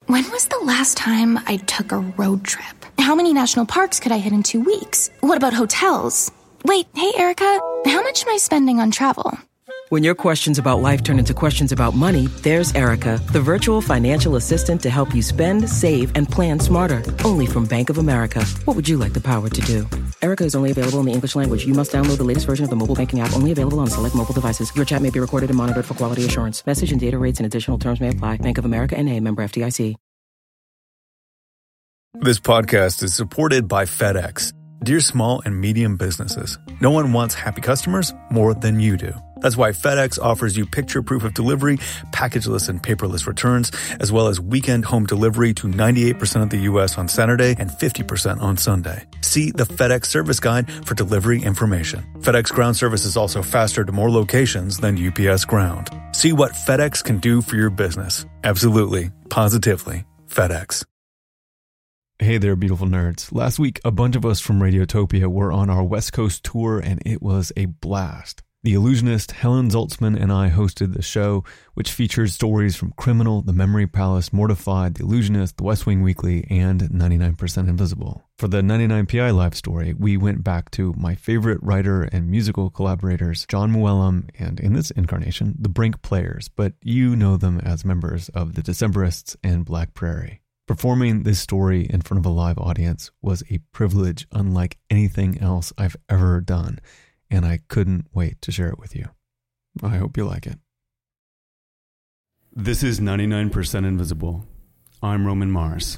When was the last time I took a road trip? How many national parks could I hit in 2 weeks? What about hotels? Wait, hey, Erica, how much am I spending on travel? When your questions about life turn into questions about money, there's Erica, the virtual financial assistant to help you spend, save, and plan smarter. Only from Bank of America. What would you like the power to do? Erica is only available in the English language. You must download the latest version of the mobile banking app, only available on select mobile devices. Your chat may be recorded and monitored for quality assurance. Message and data rates and additional terms may apply. Bank of America N.A., member FDIC. This podcast is supported by FedEx. Dear small and medium businesses, no one wants happy customers more than you do. That's why FedEx offers you picture proof of delivery, packageless and paperless returns, as well as weekend home delivery to 98% of the U.S. on Saturday and 50% on Sunday. See the FedEx service guide for delivery information. FedEx Ground service is also faster to more locations than UPS Ground. See what FedEx can do for your business. Absolutely, positively, FedEx. Hey there, beautiful nerds. Last week, a bunch of us from Radiotopia were on our West Coast tour, and it was a blast. The illusionist Helen Zaltzman and I hosted the show, which featured stories from Criminal, The Memory Palace, Mortified, The Illusionist, The West Wing Weekly, and 99% Invisible. For the 99PI Live story, we went back to my favorite writer and musical collaborators, Jon Mooallem, and in this incarnation, the Brink Players, but you know them as members of the Decemberists and Black Prairie. Performing this story in front of a live audience was a privilege unlike anything else I've ever done, and I couldn't wait to share it with you. I hope you like it. This is 99% Invisible. I'm Roman Mars.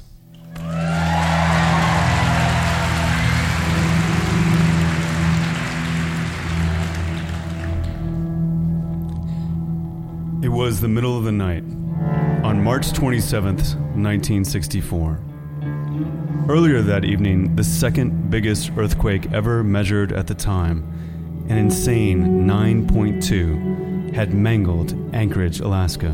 It was the middle of the night, on March 27th, 1964. Earlier that evening, the second biggest earthquake ever measured at the time, an insane 9.2, had mangled Anchorage, Alaska.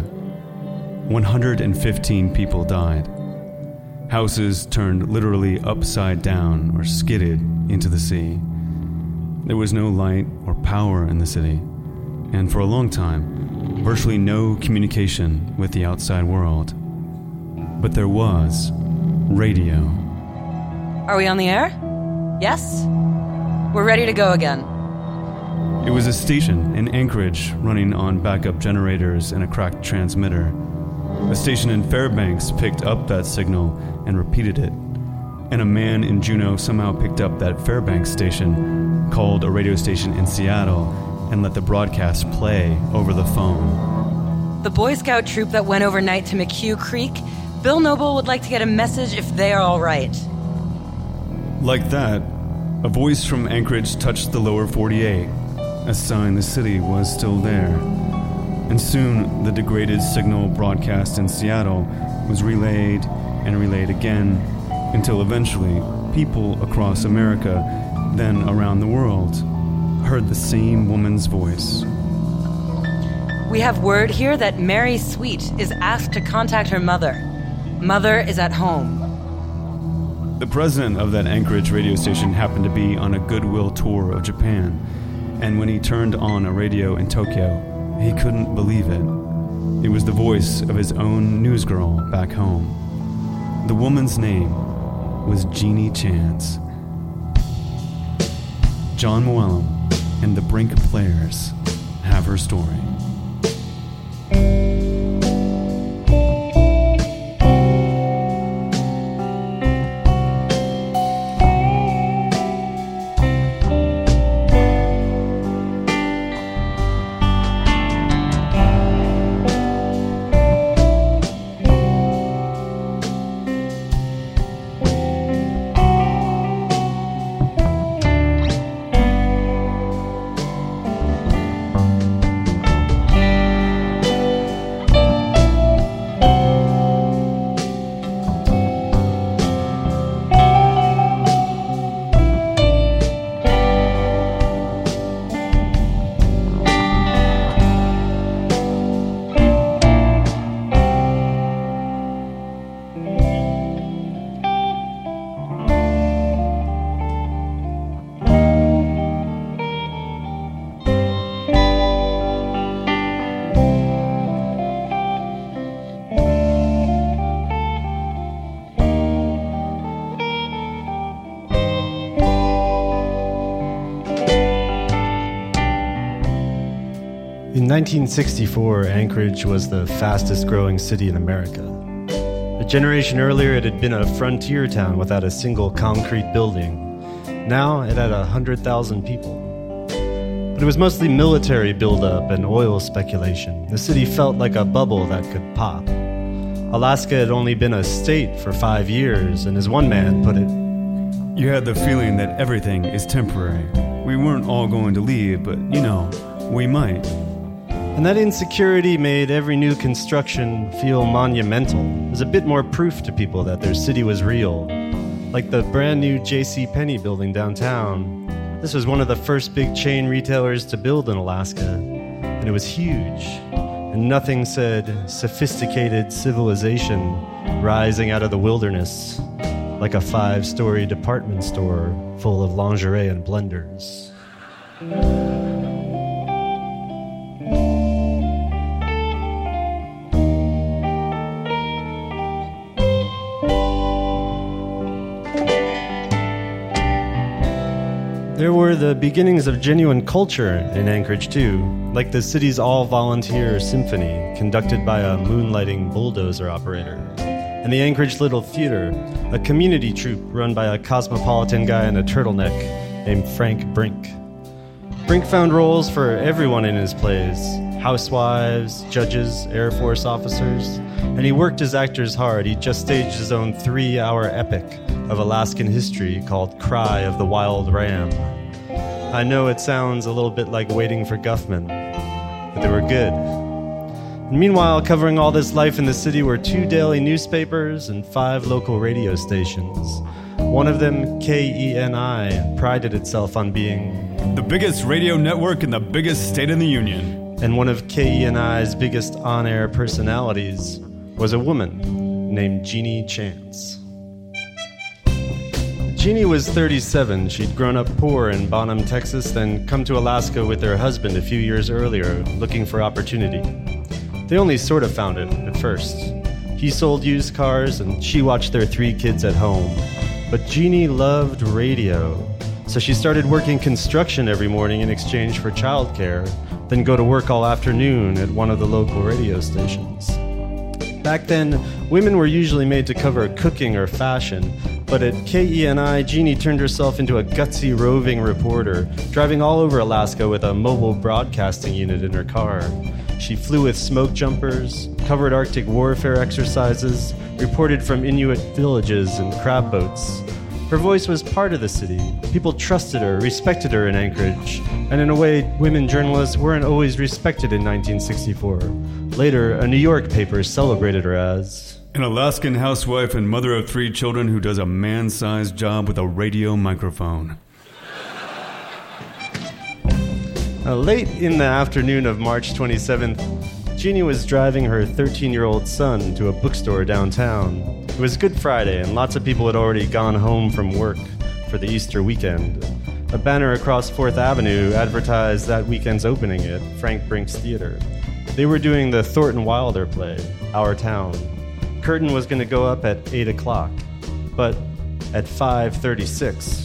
115 people died. Houses turned literally upside down or skidded into the sea. There was no light or power in the city, and for a long time, virtually no communication with the outside world. But there was radio. Are we on the air? Yes? We're ready to go again. It was a station in Anchorage running on backup generators and a cracked transmitter. A station in Fairbanks picked up that signal and repeated it. And a man in Juneau somehow picked up that Fairbanks station, called a radio station in Seattle, and let the broadcast play over the phone. The Boy Scout troop that went overnight to McHugh Creek, Bill Noble would like to get a message if they are all right. Like that, a voice from Anchorage touched the lower 48, a sign the city was still there. And soon, the degraded signal broadcast in Seattle was relayed and relayed again, until eventually, people across America, then around the world, heard the same woman's voice. We have word here that Mary Sweet is asked to contact her mother. Mother is at home. The president of that Anchorage radio station happened to be on a goodwill tour of Japan, and when he turned on a radio in Tokyo, he couldn't believe it. It was the voice of his own newsgirl back home. The woman's name was Jeannie Chance. Jon Mooallem and the Brink Players have her story. In 1964, Anchorage was the fastest growing city in America. A generation earlier, it had been a frontier town without a single concrete building. Now, it had 100,000 people. But it was mostly military buildup and oil speculation. The city felt like a bubble that could pop. Alaska had only been a state for 5 years, and as one man put it, "You had the feeling that everything is temporary. We weren't all going to leave, but, we might." And that insecurity made every new construction feel monumental. It was a bit more proof to people that their city was real. Like the brand new JCPenney building downtown. This was one of the first big chain retailers to build in Alaska, and it was huge. And nothing said sophisticated civilization rising out of the wilderness like a 5-story department store full of lingerie and blenders. There were the beginnings of genuine culture in Anchorage, too, like the city's all-volunteer symphony, conducted by a moonlighting bulldozer operator, and the Anchorage Little Theater, a community troupe run by a cosmopolitan guy in a turtleneck named Frank Brink. Brink found roles for everyone in his plays, housewives, judges, Air Force officers, and he worked his actors hard. He just staged his own 3-hour epic of Alaskan history called Cry of the Wild Ram. I know it sounds a little bit like Waiting for Guffman, but they were good. And meanwhile, covering all this life in the city were 2 daily newspapers and 5 local radio stations. One of them, KENI, prided itself on being the biggest radio network in the biggest state in the union. And one of KENI's biggest on-air personalities was a woman named Jeannie Chance. Jeannie was 37. She'd grown up poor in Bonham, Texas, then come to Alaska with her husband a few years earlier, looking for opportunity. They only sort of found it at first. He sold used cars, and she watched their 3 kids at home. But Jeannie loved radio, so she started working construction every morning in exchange for childcare, then go to work all afternoon at one of the local radio stations. Back then, women were usually made to cover cooking or fashion, but at KENI, Jeannie turned herself into a gutsy roving reporter, driving all over Alaska with a mobile broadcasting unit in her car. She flew with smoke jumpers, covered Arctic warfare exercises, reported from Inuit villages and crab boats. Her voice was part of the city. People trusted her, respected her in Anchorage, and in a way, women journalists weren't always respected in 1964. Later, a New York paper celebrated her as an Alaskan housewife and mother of 3 children who does a man-sized job with a radio microphone. Late in the afternoon of March 27th, Jeannie was driving her 13-year-old son to a bookstore downtown. It was Good Friday, and lots of people had already gone home from work for the Easter weekend. A banner across 4th Avenue advertised that weekend's opening at Frank Brink's Theater. They were doing the Thornton Wilder play, Our Town. Curtain was going to go up at 8 o'clock, but at 5:36...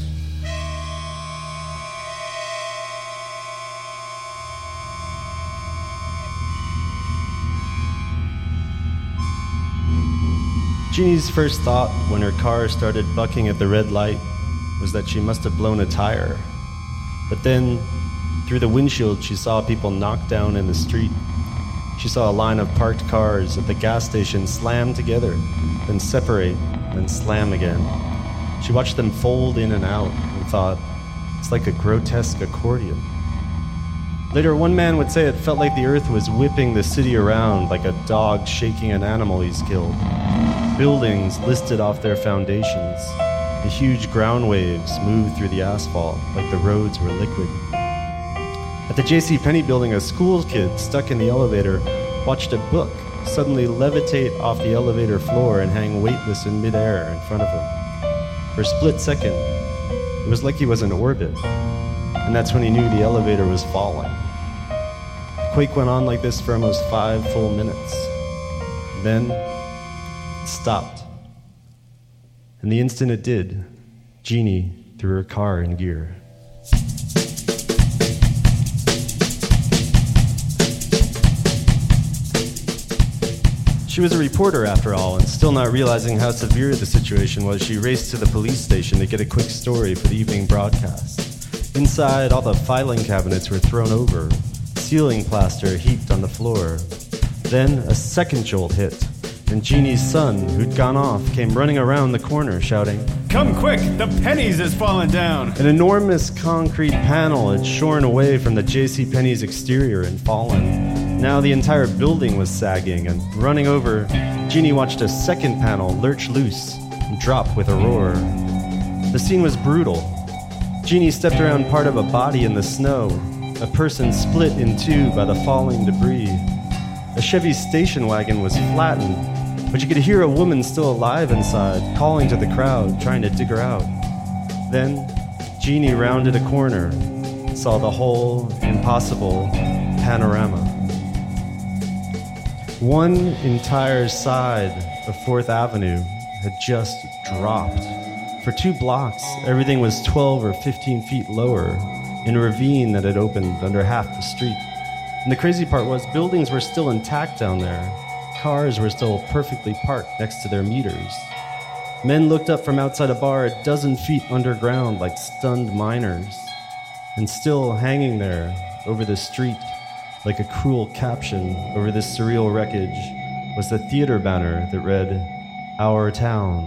Jeannie's first thought when her car started bucking at the red light was that she must have blown a tire. But then, through the windshield, she saw people knocked down in the street. She saw a line of parked cars at the gas station slam together, then separate, then slam again. She watched them fold in and out and thought, it's like a grotesque accordion. Later, one man would say it felt like the earth was whipping the city around like a dog shaking an animal he's killed. Buildings listed off their foundations. The huge ground waves moved through the asphalt like the roads were liquid. At the JCPenney building, a school kid stuck in the elevator watched a book suddenly levitate off the elevator floor and hang weightless in midair in front of him. For a split second, it was like he was in orbit, and that's when he knew the elevator was falling. The quake went on like this for almost 5 full minutes. Then it stopped. And the instant it did, Jeannie threw her car in gear. She was a reporter after all, and still not realizing how severe the situation was, she raced to the police station to get a quick story for the evening broadcast. Inside, all the filing cabinets were thrown over, ceiling plaster heaped on the floor. Then a second jolt hit, and Jeannie's son, who'd gone off, came running around the corner shouting, "Come quick, the Pennies has fallen down!" An enormous concrete panel had shorn away from the JCPenney's exterior and fallen. Now the entire building was sagging, and running over, Jeannie watched a second panel lurch loose and drop with a roar. The scene was brutal. Jeannie stepped around part of a body in the snow, a person split in two by the falling debris. A Chevy station wagon was flattened, but you could hear a woman still alive inside, calling to the crowd, trying to dig her out. Then, Jeannie rounded a corner, saw the whole impossible panorama. One entire side of 4th Avenue had just dropped. For 2 blocks, everything was 12 or 15 feet lower, in a ravine that had opened under half the street. And the crazy part was, buildings were still intact down there. Cars were still perfectly parked next to their meters. Men looked up from outside a bar a dozen feet underground like stunned miners. And still hanging there over the street, like a cruel caption over this surreal wreckage, was the theater banner that read, "Our Town."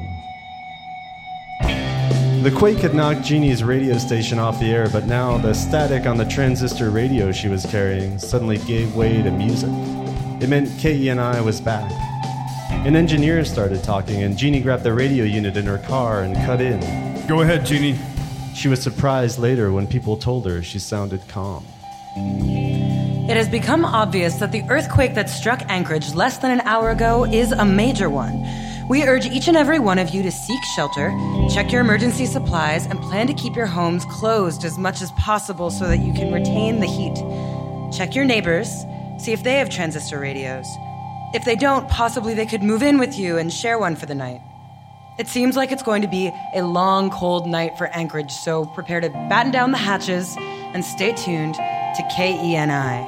The quake had knocked Jeannie's radio station off the air, but now the static on the transistor radio she was carrying suddenly gave way to music. It meant KENI was back. An engineer started talking, and Jeannie grabbed the radio unit in her car and cut in. "Go ahead, Jeannie." She was surprised later when people told her she sounded calm. It has become obvious that the earthquake that struck Anchorage less than an hour ago is a major one. We urge each and every one of you to seek shelter, check your emergency supplies, and plan to keep your homes closed as much as possible so that you can retain the heat. Check your neighbors, see if they have transistor radios. If they don't, possibly they could move in with you and share one for the night. It seems like it's going to be a long, cold night for Anchorage, so prepare to batten down the hatches and stay tuned to KENI.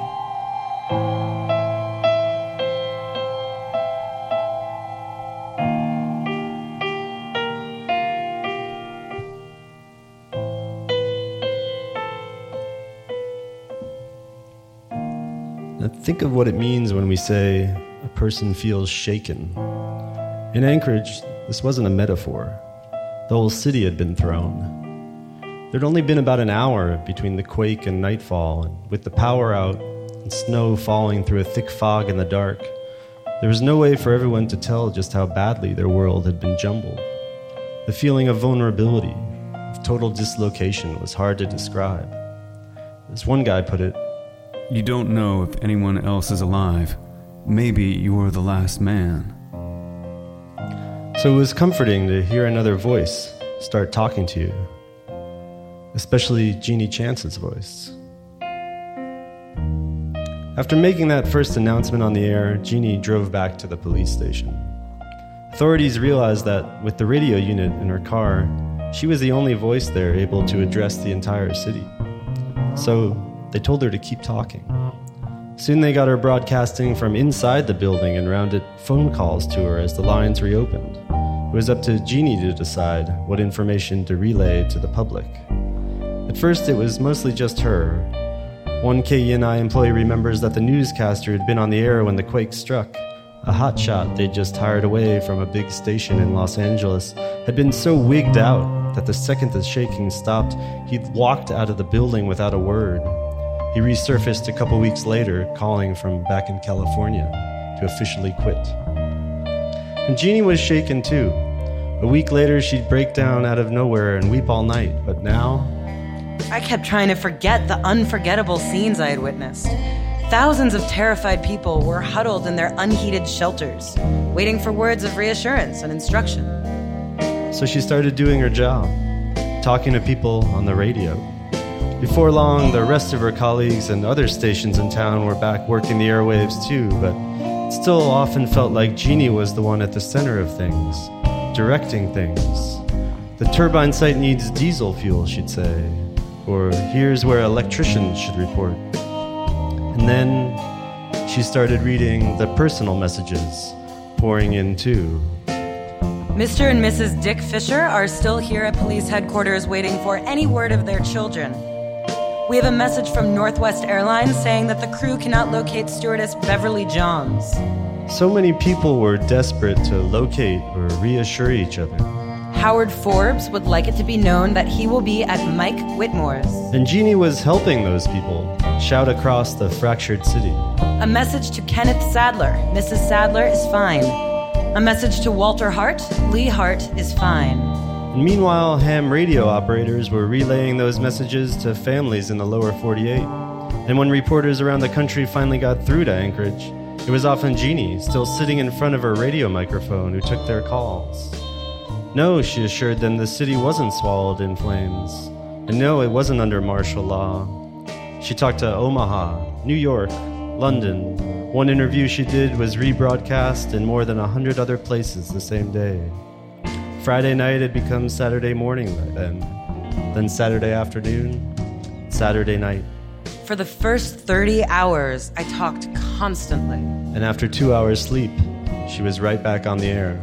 Now think of what it means when we say a person feels shaken. In Anchorage, this wasn't a metaphor. The whole city had been thrown. There'd only been about an hour between the quake and nightfall, and with the power out and snow falling through a thick fog in the dark, there was no way for everyone to tell just how badly their world had been jumbled. The feeling of vulnerability, of total dislocation, was hard to describe. As one guy put it, "You don't know if anyone else is alive. Maybe you're the last man." So it was comforting to hear another voice start talking to you, especially Jeannie Chance's voice. After making that first announcement on the air, Jeannie drove back to the police station. Authorities realized that with the radio unit in her car, she was the only voice there able to address the entire city. So they told her to keep talking. Soon they got her broadcasting from inside the building and rounded phone calls to her as the lines reopened. It was up to Jeannie to decide what information to relay to the public. At first, it was mostly just her. One KENI employee remembers that the newscaster had been on the air when the quake struck. A hotshot they'd just hired away from a big station in Los Angeles had been so wigged out that the second the shaking stopped, he'd walked out of the building without a word. He resurfaced a couple weeks later, calling from back in California to officially quit. And Jeannie was shaken too. A week later, she'd break down out of nowhere and weep all night, but now... I kept trying to forget the unforgettable scenes I had witnessed. Thousands of terrified people were huddled in their unheated shelters, waiting for words of reassurance and instruction. So she started doing her job, talking to people on the radio. Before long, the rest of her colleagues and other stations in town were back working the airwaves too, but it still often felt like Jeannie was the one at the center of things, directing things. The turbine site needs diesel fuel, she'd say. Or here's where electricians should report. And then she started reading the personal messages, pouring in too. Mr. and Mrs. Dick Fisher are still here at police headquarters waiting for any word of their children. We have a message from Northwest Airlines saying that the crew cannot locate stewardess Beverly Johns. So many people were desperate to locate or reassure each other. Howard Forbes would like it to be known that he will be at Mike Whitmore's. And Jeannie was helping those people shout across the fractured city. A message to Kenneth Sadler. Mrs. Sadler is fine. A message to Walter Hart. Lee Hart is fine. And meanwhile, ham radio operators were relaying those messages to families in the lower 48. And when reporters around the country finally got through to Anchorage, it was often Jeannie, still sitting in front of her radio microphone, who took their calls. No, she assured them, the city wasn't swallowed in flames. And no, it wasn't under martial law. She talked to Omaha, New York, London. One interview she did was rebroadcast in more than 100 other places the same day. Friday night had become Saturday morning then Saturday afternoon, Saturday night. For the first 30 hours, I talked constantly. And after 2 hours sleep, she was right back on the air.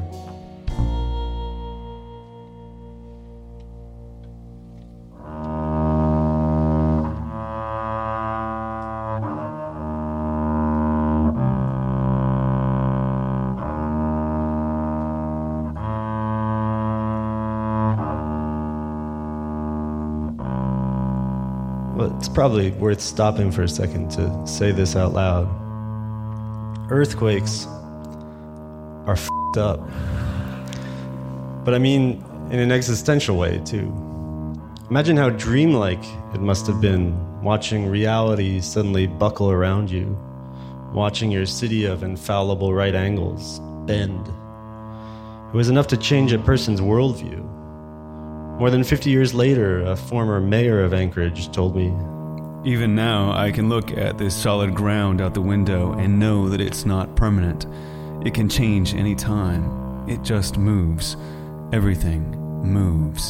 Well, it's probably worth stopping for a second to say this out loud. Earthquakes are f***ed up. But I mean, in an existential way, too. Imagine how dreamlike it must have been watching reality suddenly buckle around you, watching your city of infallible right angles bend. It was enough to change a person's worldview. More than 50 years later, a former mayor of Anchorage told me, "Even now, I can look at this solid ground out the window and know that it's not permanent. It can change any time. It just moves. Everything moves."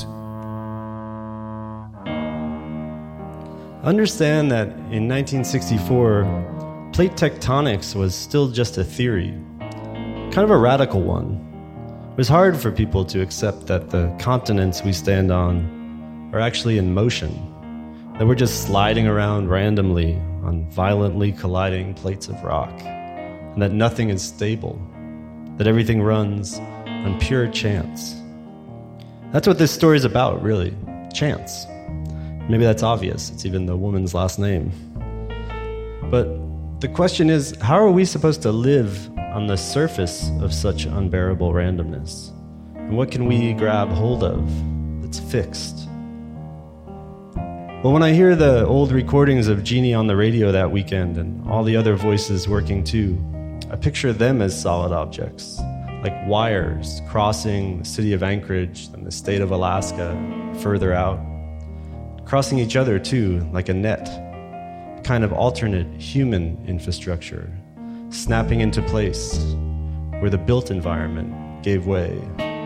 Understand that in 1964, plate tectonics was still just a theory, kind of a radical one. It was hard for people to accept that the continents we stand on are actually in motion, that we're just sliding around randomly on violently colliding plates of rock, and that nothing is stable, that everything runs on pure chance. That's what this story is about, really. Chance. Maybe that's obvious. It's even the woman's last name. But the question is, how are we supposed to live on the surface of such unbearable randomness? And what can we grab hold of that's fixed? Well, when I hear the old recordings of Jeannie on the radio that weekend and all the other voices working too, I picture them as solid objects, like wires crossing the city of Anchorage and the state of Alaska further out, crossing each other too, like a net, a kind of alternate human infrastructure, snapping into place where the built environment gave way.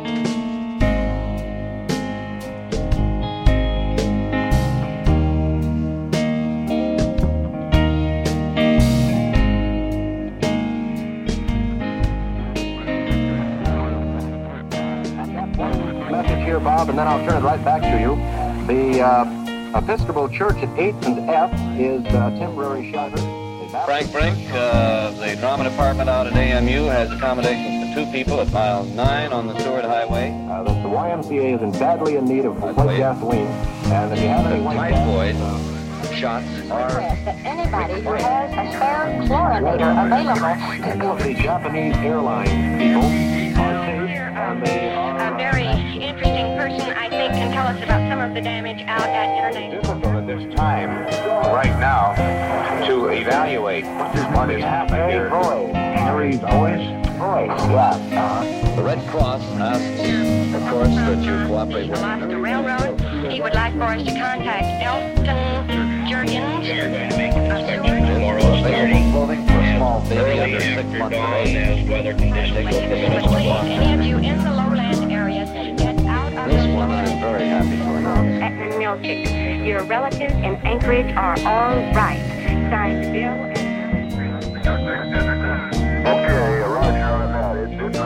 Message here, Bob, and then I'll turn it right back to you. The Episcopal Church at 8th and F is temporary shelter. Frank Brink, the drama department out at AMU has accommodations for 2 people at mile 9 on the Seward Highway. The YMCA is badly in need of white gasoline, and if you have any white typhoid shots are... Anybody who has a spare chlorinator available. The Japanese airline people are safe, and they are... A very interesting person, I think, can tell us about some of the damage out at International. Difficult at this time, right now, to evaluate what is happening here. Harry Boyce? Yeah. The Red Cross asks, of course, that you cooperate with Alaska Railroad. He would like for us to contact Elton Jurgens. Clothing for a small baby under 6 months of age. Any of you in the lowland areas, get out of This the one I'm lowland. very happy for now. Milchick. Your relatives in Anchorage are all right. Signed, Bill and... Okay, roger on that. It's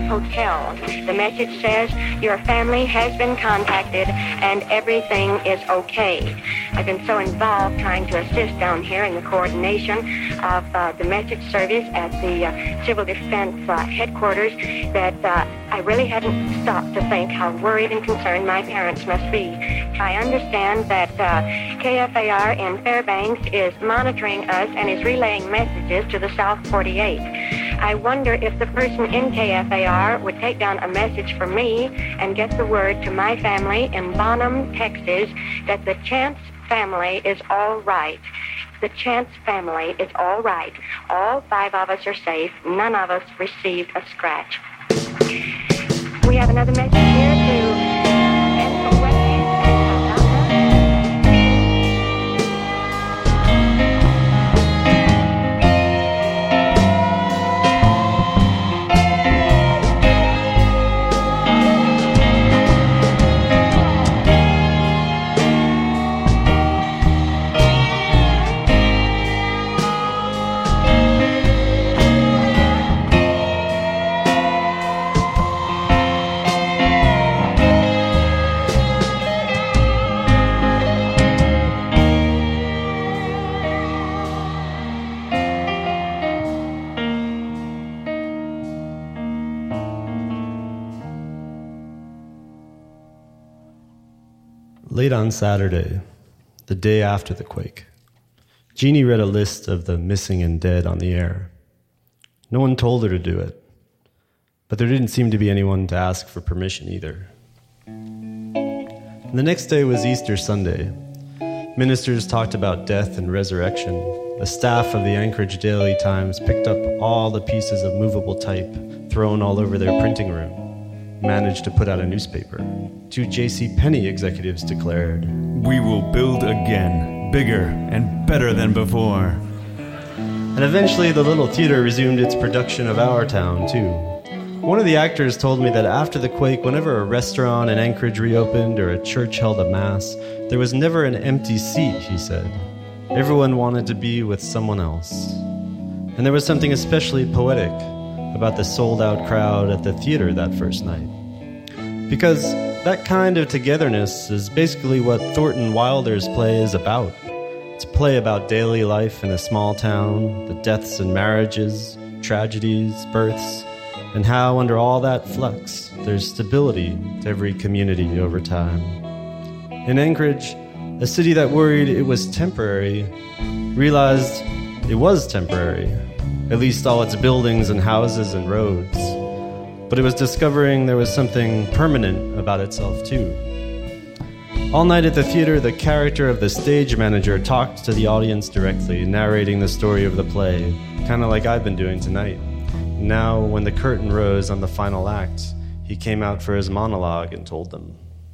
Hotel. The message says your family has been contacted and everything is okay. I've been so involved trying to assist down here in the coordination of the message service at the Civil Defense headquarters that I really hadn't stopped to think how worried and concerned my parents must be. I understand that KFAR in Fairbanks is monitoring us and is relaying messages to the South 48. I wonder if the person in KFAR would take down a message for me and get the word to my family in Bonham, Texas, that the Chance family is all right. The Chance family is all right. All 5 of us are safe. None of us received a scratch. We have another message here to... Late on Saturday, the day after the quake, Jeannie read a list of the missing and dead on the air. No one told her to do it, but there didn't seem to be anyone to ask for permission either. And the next day was Easter Sunday. Ministers talked about death and resurrection. The staff of the Anchorage Daily Times picked up all the pieces of movable type thrown all over their printing room, managed to put out a newspaper. 2 J.C. Penney executives declared, "We will build again, bigger and better than before." And eventually the little theater resumed its production of Our Town, too. One of the actors told me that after the quake, whenever a restaurant in Anchorage reopened or a church held a mass, there was never an empty seat, he said. Everyone wanted to be with someone else. And there was something especially poetic about the sold-out crowd at the theater that first night. Because that kind of togetherness is basically what Thornton Wilder's play is about. It's a play about daily life in a small town, the deaths and marriages, tragedies, births, and how under all that flux, there's stability to every community over time. In Anchorage, a city that worried it was temporary realized it was temporary, at least all its buildings and houses and roads. But it was discovering there was something permanent about itself, too. All night at the theater, the character of the stage manager talked to the audience directly, narrating the story of the play, kind of like I've been doing tonight. Now, when the curtain rose on the final act, he came out for his monologue and told them.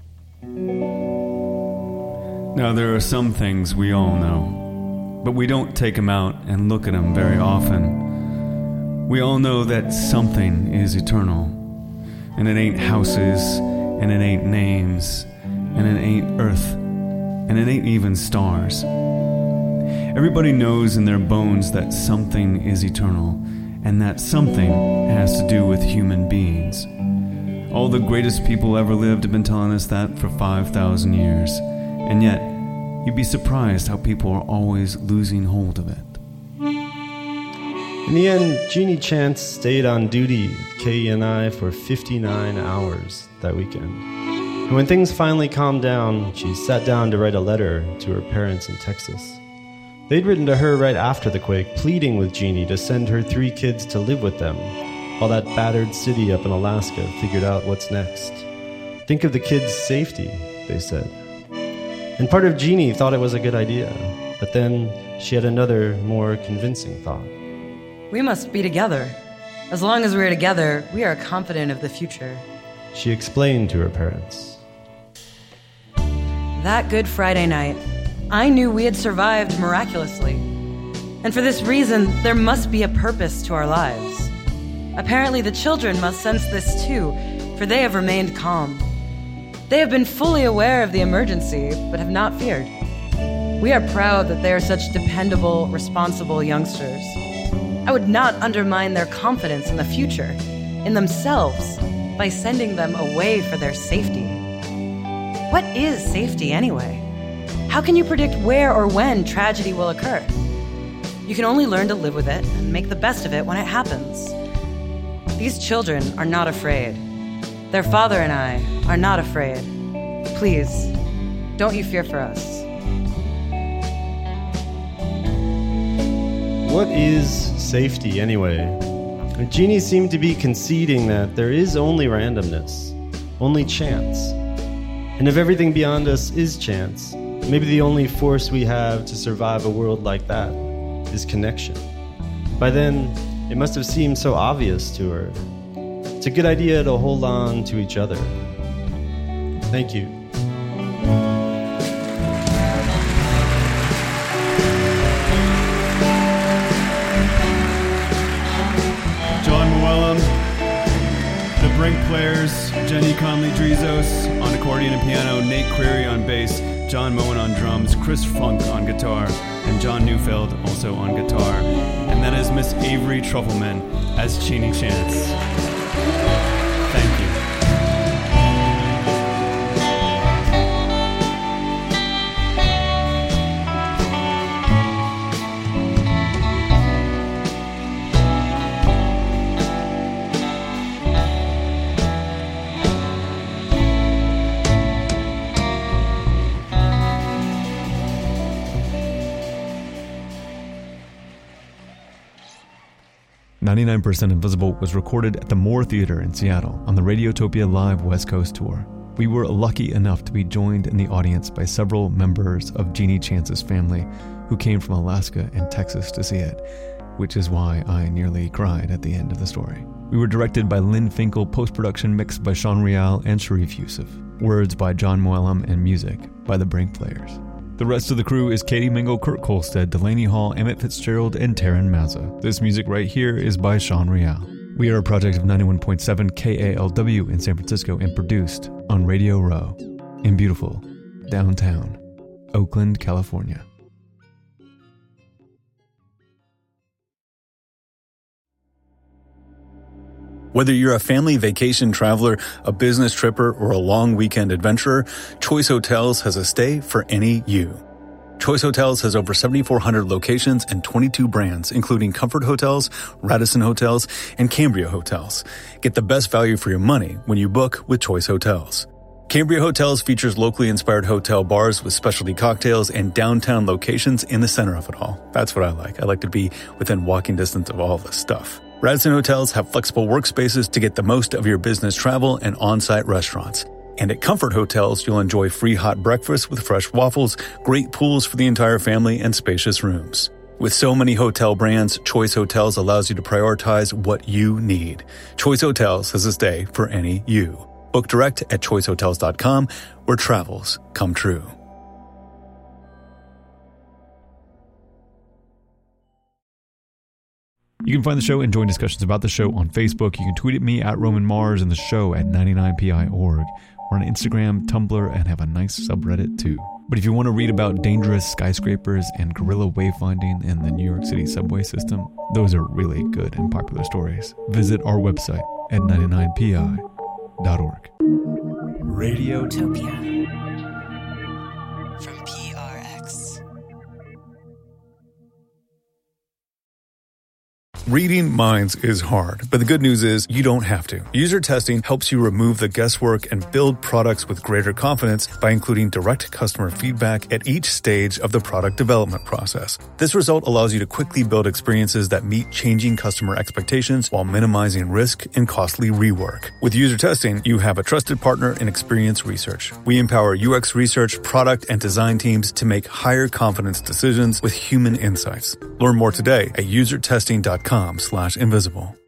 Now, there are some things we all know, but we don't take them out and look at them very often. We all know that something is eternal, and it ain't houses, and it ain't names, and it ain't earth, and it ain't even stars. Everybody knows in their bones that something is eternal, and that something has to do with human beings. All the greatest people ever lived have been telling us that for 5,000 years, and yet you'd be surprised how people are always losing hold of it. In the end, Jeannie Chance stayed on duty with KENI for 59 hours that weekend. And when things finally calmed down, she sat down to write a letter to her parents in Texas. They'd written to her right after the quake, pleading with Jeannie to send her 3 kids to live with them, while that battered city up in Alaska figured out what's next. Think of the kids' safety, they said. And part of Jeannie thought it was a good idea, but then she had another, more convincing thought. We must be together. As long as we're together, we are confident of the future. She explained to her parents. That Good Friday night, I knew we had survived miraculously. And for this reason, there must be a purpose to our lives. Apparently, the children must sense this too, for they have remained calm. They have been fully aware of the emergency, but have not feared. We are proud that they are such dependable, responsible youngsters. I would not undermine their confidence in the future. in themselves by sending them away for their safety. What is safety anyway? How can you predict where or when tragedy will occur? You can only learn to live with it and make the best of it when it happens. These children are not afraid. Their father and I are not afraid. Please, don't you fear for us. What is safety anyway? Jeannie seemed to be conceding that there is only randomness, only chance. And if everything beyond us is chance, maybe the only force we have to survive a world like that is connection. By then, it must have seemed so obvious to her. It's a good idea to hold on to each other. Thank you. John Muellum, the Brink Players, Jenny Conley-Drizos on accordion and piano, Nate Creary on bass, John Moen on drums, Chris Funk on guitar, and John Neufeld also on guitar. And that is Miss Avery Trufelman as Jeannie Chance. Thank you. "99% Invisible" was recorded at the Moore Theater in Seattle on the Radiotopia Live West Coast Tour. We were lucky enough to be joined in the audience by several members of Jeannie Chance's family who came from Alaska and Texas to see it, which is why I nearly cried at the end of the story. We were directed by Lynn Finkel, post-production mixed by Sean Rial and Sharif Yusuf, words by John Muellum, and music by the Brink Players. The rest of the crew is Katie Mingle, Kurt Kolstad, Delaney Hall, Emmett Fitzgerald, and Taryn Mazza. This music right here is by Sean Rial. We are a project of 91.7 KALW in San Francisco and produced on Radio Row in beautiful downtown Oakland, California. Whether you're a family vacation traveler, a business tripper, or a long weekend adventurer, Choice Hotels has a stay for any you. Choice Hotels has over 7,400 locations and 22 brands, including Comfort Hotels, Radisson Hotels, and Cambria Hotels. Get the best value for your money when you book with Choice Hotels. Cambria Hotels features locally inspired hotel bars with specialty cocktails and downtown locations in the center of it all. That's what I like. I like to be within walking distance of all this stuff. Radisson Hotels have flexible workspaces to get the most of your business travel and on-site restaurants. And at Comfort Hotels, you'll enjoy free hot breakfast with fresh waffles, great pools for the entire family, and spacious rooms. With so many hotel brands, Choice Hotels allows you to prioritize what you need. Choice Hotels has a stay for any you. Book direct at choicehotels.com, where travels come true. You can find the show and join discussions about the show on Facebook. You can tweet at me at Roman Mars and the show at 99pi.org. We're on Instagram, Tumblr, and have a nice subreddit too. But if you want to read about dangerous skyscrapers and guerrilla wayfinding in the New York City subway system, those are really good and popular stories. Visit our website at 99pi.org. Radiotopia from PRX. Reading minds is hard, but the good news is you don't have to. User testing helps you remove the guesswork and build products with greater confidence by including direct customer feedback at each stage of the product development process. This result allows you to quickly build experiences that meet changing customer expectations while minimizing risk and costly rework. With user testing, you have a trusted partner in Experience Research. We empower UX research, product, and design teams to make higher confidence decisions with human insights. Learn more today at usertesting.com/invisible.